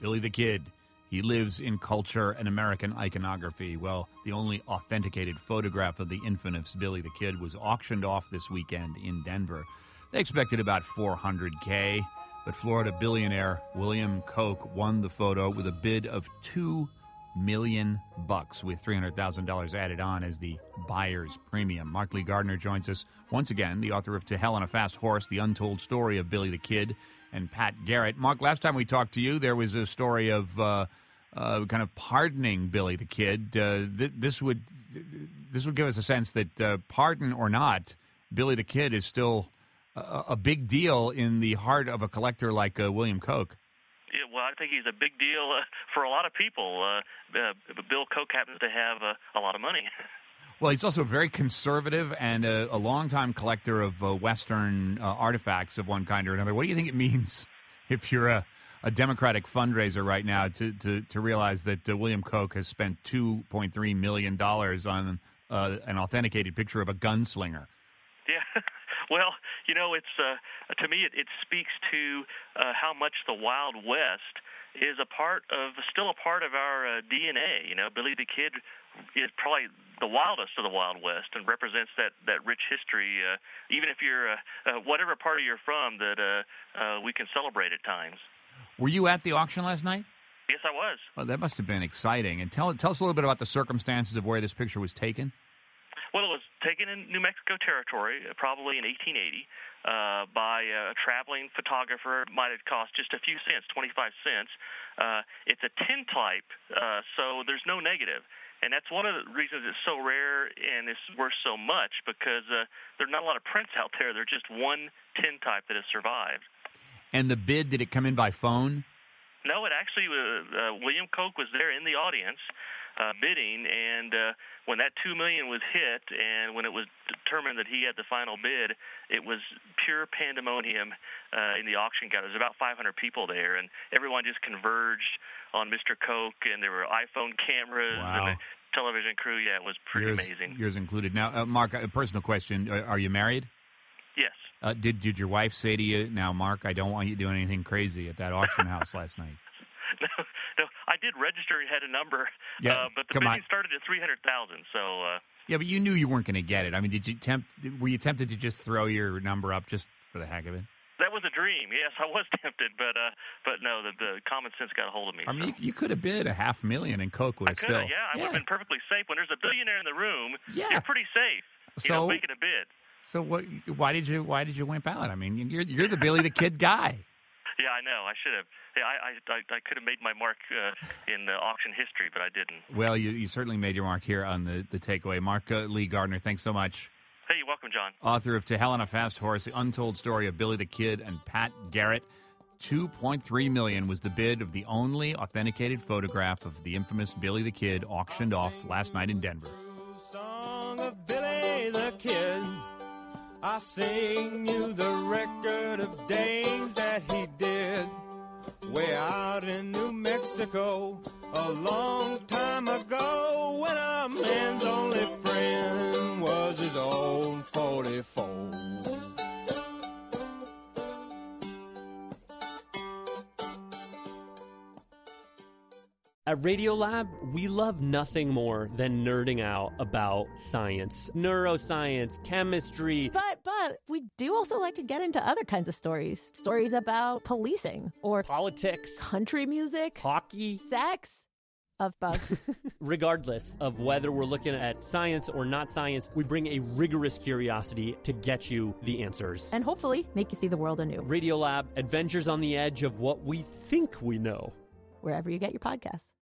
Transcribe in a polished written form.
Billy the Kid. He lives in culture and American iconography. Well, the only authenticated photograph of the infamous Billy the Kid was auctioned off this weekend in Denver. They expected about $400K, but Florida billionaire William Koch won the photo with a bid of $2 million, with $300,000 added on as the buyer's premium. Mark Lee Gardner joins us once again, the author of To Hell on a Fast Horse, The Untold Story of Billy the Kid, and Pat Garrett. Mark, last time we talked to you, there was a story of kind of pardoning Billy the Kid. This would give us a sense that pardon or not, Billy the Kid is still a big deal in the heart of a collector like William Koch. Yeah, well, I think he's a big deal for a lot of people. Bill Koch happens to have a lot of money. Well, he's also very conservative and a longtime collector of Western artifacts of one kind or another. What do you think it means if you're a Democratic fundraiser right now to realize that William Koch has spent $2.3 million on an authenticated picture of a gunslinger? Yeah. Well, you know, it's to me it speaks to how much the Wild West is still a part of our DNA. You know, Billy the Kid is probably the wildest of the Wild West and represents that rich history. Even if you're whatever party you're from, that we can celebrate at times. Were you at the auction last night? Yes, I was. Oh, that must have been exciting. And tell us a little bit about the circumstances of where this picture was taken. Well, it was taken in New Mexico territory, probably in 1880, by a traveling photographer. It might have cost just a few cents, 25 cents. It's a tintype, so there's no negative. And that's one of the reasons it's so rare and it's worth so much, because there are not a lot of prints out there. There's just one tintype that has survived. And the bid, did it come in by phone? No, it actually William Koch was there in the audience bidding, and when that $2 million was hit and when it was determined that he had the final bid, it was pure pandemonium in the auction. There was about 500 people there, and everyone just converged on Mr. Koch, and there were iPhone cameras and the television crew. Yeah, it was pretty amazing. Yours included. Now, Mark, a personal question. Are you married? Yes. Did your wife say to you, now, Mark, I don't want you doing anything crazy at that auction house last night? No, I did register and had a number, but the bidding started at $300,000. So yeah, but you knew you weren't going to get it. I mean, were you tempted to just throw your number up just for the heck of it? That was a dream. Yes, I was tempted, but no, the common sense got a hold of me. I mean, you could have bid $500,000 and Koch would have still. I would have been perfectly safe. When there's a billionaire in the room, you're pretty safe. Making a bid. So why did you wimp out? I mean, you're the Billy the Kid guy. Yeah, I know. I should have. Yeah, I could have made my mark in auction history, but I didn't. Well, you certainly made your mark here on the takeaway. Mark Lee Gardner, thanks so much. Hey, you're welcome, John. Author of To Hell on a Fast Horse, The Untold Story of Billy the Kid, and Pat Garrett. $2.3 million was the bid of the only authenticated photograph of the infamous Billy the Kid auctioned off last night in Denver. Song of Billy the Kid. I sing you the record of days that he did way out in New Mexico a long time ago, when a man's only friend was his own 44. At Radiolab, we love nothing more than nerding out about science, neuroscience, chemistry. But we do also like to get into other kinds of stories. Stories about policing or politics, country music, hockey, sex, of bugs. Regardless of whether we're looking at science or not science, we bring a rigorous curiosity to get you the answers. And hopefully make you see the world anew. Radiolab, adventures on the edge of what we think we know. Wherever you get your podcasts.